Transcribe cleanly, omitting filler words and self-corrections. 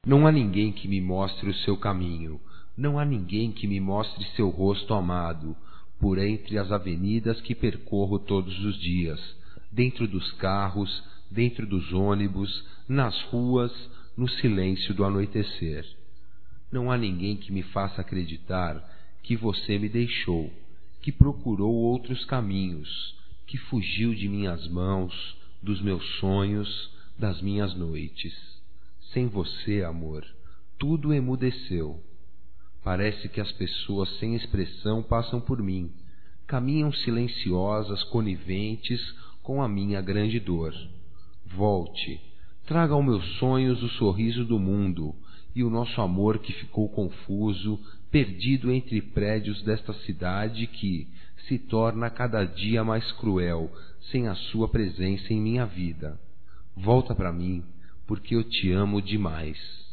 Não há ninguém que me mostre o seu caminho, não há ninguém que me mostre seu rosto amado, por entre as avenidas que percorro todos os dias, dentro dos carros, dentro dos ônibus, nas ruas, no silêncio do anoitecer. Não há ninguém que me faça acreditar que você me deixou, que procurou outros caminhos, que fugiu de minhas mãos, dos meus sonhos, das minhas noites. Sem você, amor, tudo emudeceu. Parece que as pessoas sem expressão passam por mim, caminham silenciosas, coniventes com a minha grande dor. Volte, traga aos meus sonhos o sorriso do mundo e o nosso amor que ficou confuso, perdido entre prédios desta cidade que se torna cada dia mais cruel sem a sua presença em minha vida. Volta para mim, porque eu te amo demais.